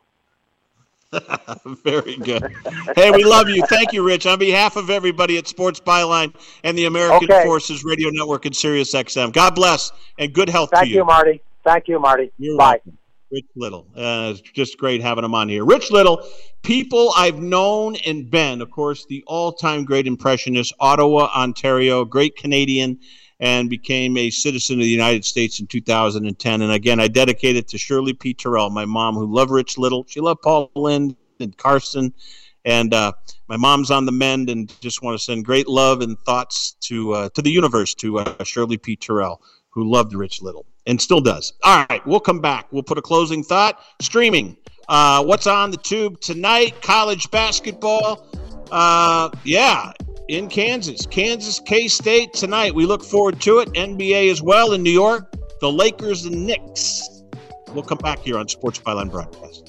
S3: Very good. Hey, we love you. Thank you, Rich. On behalf of everybody at Sports Byline and the American
S12: Okay.
S3: Forces Radio Network and Sirius X M, God bless and good health
S12: Thank
S3: to you.
S12: you, Marty. Thank you, Marty.
S3: You're
S12: Bye.
S3: welcome. Rich Little. Uh, it's just great having him on here. Rich Little, people I've known and been, of course, the all-time great impressionist, Ottawa, Ontario, great Canadian, and became a citizen of the United States in two thousand ten. And again, I dedicate it to Shirley P. Terrell, my mom, who loved Rich Little. She loved Paul Lynde and Carson. And uh, my mom's on the mend, and just want to send great love and thoughts to uh, to the universe, to uh, Shirley P. Terrell, who loved Rich Little and still does. All right, we'll come back. We'll put a closing thought. Streaming. Uh, what's on the tube tonight? College basketball. Uh, yeah. In Kansas, Kansas, K-State tonight. We look forward to it. N B A as well in New York. The Lakers and Knicks. We'll come back here on Sports Byline Broadcast.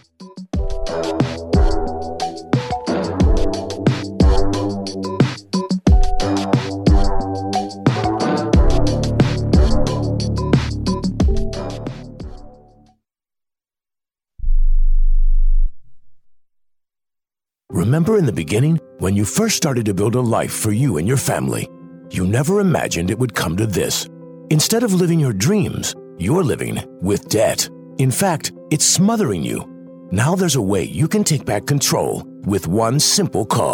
S13: Remember in the beginning, when you first started to build a life for you and your family, you never imagined it would come to this. Instead of living your dreams, you're living with debt. In fact, it's smothering you. Now there's a way you can take back control with one simple call.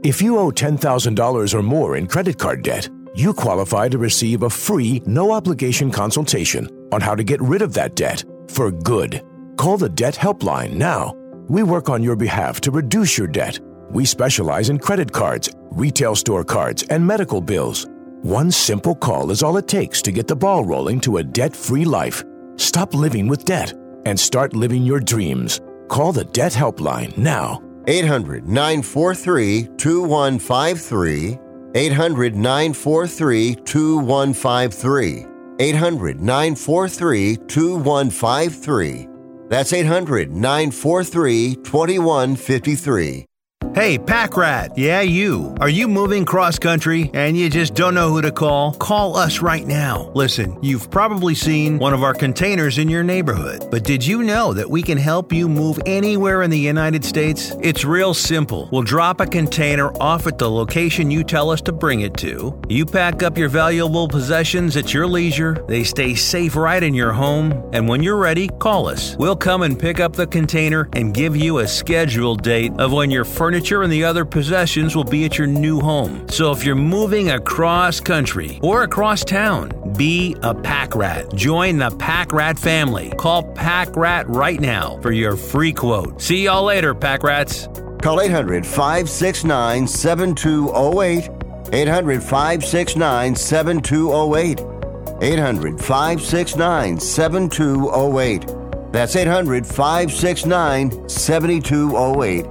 S13: If you owe ten thousand dollars or more in credit card debt, you qualify to receive a free, no-obligation consultation on how to get rid of that debt for good. Call the Debt Helpline now. We work on your behalf to reduce your debt. We specialize in credit cards, retail store cards, and medical bills. One simple call is all it takes to get the ball rolling to a debt-free life. Stop living with debt and start living your dreams. Call the Debt Helpline now.
S2: eight hundred, nine four three, two one five three. eight hundred, nine four three, two one five three. eight hundred, nine four three, two one five three. That's eight hundred, nine four three, two one five three.
S14: Hey, Pack Rat. Yeah, you. Are you moving cross-country and you just don't know who to call? Call us right now. Listen, you've probably seen one of our containers in your neighborhood. But did you know that we can help you move anywhere in the United States? It's real simple. We'll drop a container off at the location you tell us to bring it to. You pack up your valuable possessions at your leisure. They stay safe right in your home. And when you're ready, call us. We'll come and pick up the container and give you a scheduled date of when your furniture and the other possessions will be at your new home. So if you're moving across country or across town, be a Pack Rat. Join the Pack Rat family. Call Pack Rat right now for your free quote. See y'all later, Pack Rats.
S2: Call eight hundred, five six nine, seven two zero eight. eight hundred, five six nine, seven two zero eight. eight hundred, five six nine, seven two zero eight. That's eight hundred, five six nine, seven two zero eight.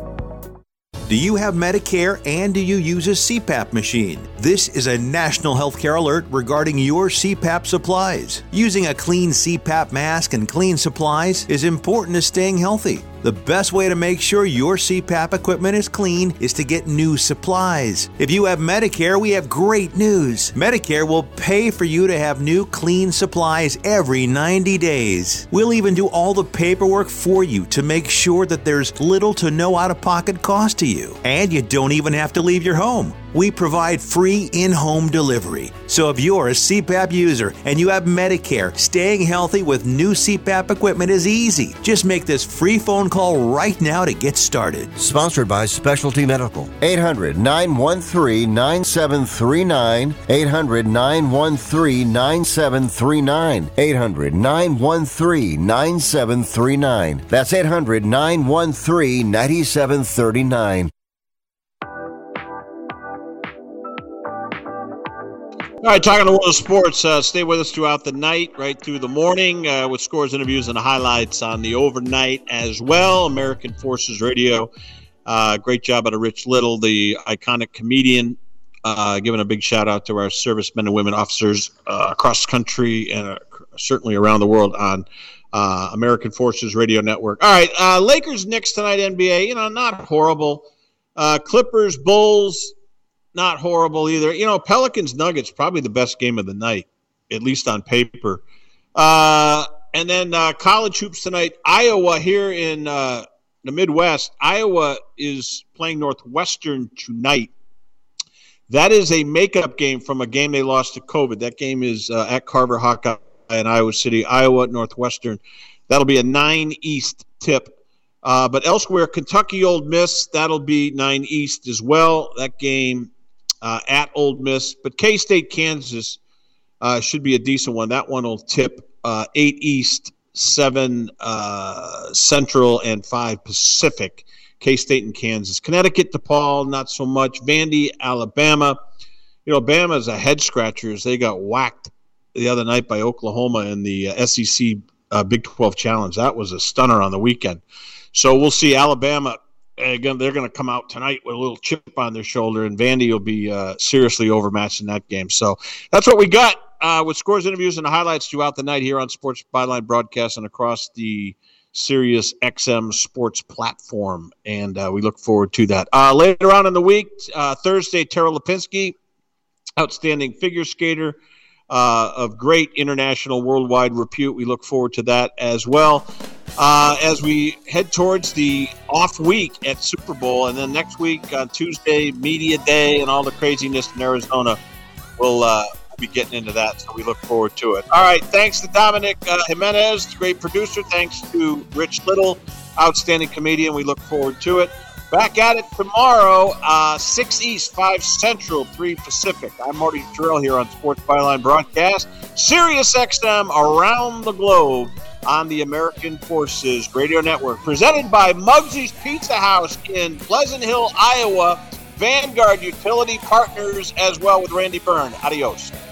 S5: Do you have Medicare and do you use a C PAP machine? This is a national healthcare alert regarding your C PAP supplies. Using a clean C PAP mask and clean supplies is important to staying healthy. The best way to make sure your C PAP equipment is clean is to get new supplies. If you have Medicare, we have great news. Medicare will pay for you to have new clean supplies every ninety days. We'll even do all the paperwork for you to make sure that there's little to no out-of-pocket cost to you. And you don't even have to leave your home. We provide free in-home delivery. So if you're a C PAP user and you have Medicare, staying healthy with new C PAP equipment is easy. Just make this free phone call right now to get started.
S2: Sponsored by Specialty Medical. eight hundred, nine one three, nine seven three nine. eight hundred, nine one three, nine seven three nine. eight hundred, nine one three, nine seven three nine. That's eight hundred, nine one three, nine seven three nine.
S3: All right, talking to world of sports. Uh, stay with us throughout the night, right through the morning, uh, with scores, interviews, and highlights on the overnight as well. American Forces Radio. Uh, great job out of Rich Little, the iconic comedian. Uh, giving a big shout out to our servicemen and women officers uh, across the country and uh, certainly around the world on uh, American Forces Radio Network. All right, uh, Lakers Knicks tonight, N B A. You know, not horrible. Uh, Clippers Bulls. Not horrible either. You know, Pelicans Nuggets, probably the best game of the night, at least on paper. Uh, and then uh, college hoops tonight. Iowa here in uh, the Midwest. Iowa is playing Northwestern tonight. That is a makeup game from a game they lost to COVID. That game is uh, at Carver Hawkeye in Iowa City, Iowa Northwestern. That'll be a nine East tip. Uh, but elsewhere, Kentucky Ole Miss, that'll be nine East as well. That game uh, at Ole Miss. But K-State, Kansas uh, should be a decent one. That one will tip uh, eight East, seven uh, Central, and five Pacific. K-State and Kansas. Connecticut, DePaul, not so much. Vandy, Alabama. You know, Bama's a head-scratchers. They got whacked the other night by Oklahoma in the uh, S E C uh, Big twelve Challenge. That was a stunner on the weekend. So we'll see. Alabama, again, they're going to come out tonight with a little chip on their shoulder, and Vandy will be uh, seriously overmatched in that game. So that's what we got uh, with scores, interviews, and highlights throughout the night here on Sports Byline Broadcast and across the Sirius X M Sports platform, and uh, we look forward to that. Uh, later on in the week, uh, Thursday, Tara Lipinski, outstanding figure skater uh, of great international worldwide repute. We look forward to that as well. Uh, as we head towards the off week at Super Bowl, and then next week on Tuesday, Media Day and all the craziness in Arizona, we'll, uh, we'll be getting into that, so we look forward to it. All right, thanks to Dominic uh, Jimenez, great producer. Thanks to Rich Little, outstanding comedian. We look forward to it. Back at it tomorrow, uh, six East, five Central, three Pacific. I'm Marty Terrell here on Sports Byline Broadcast. Sirius X M around the globe on the American Forces Radio Network. Presented by Muggsy's Pizza House in Pleasant Hill, Iowa. Vanguard Utility Partners as well with Randy Byrne. Adios.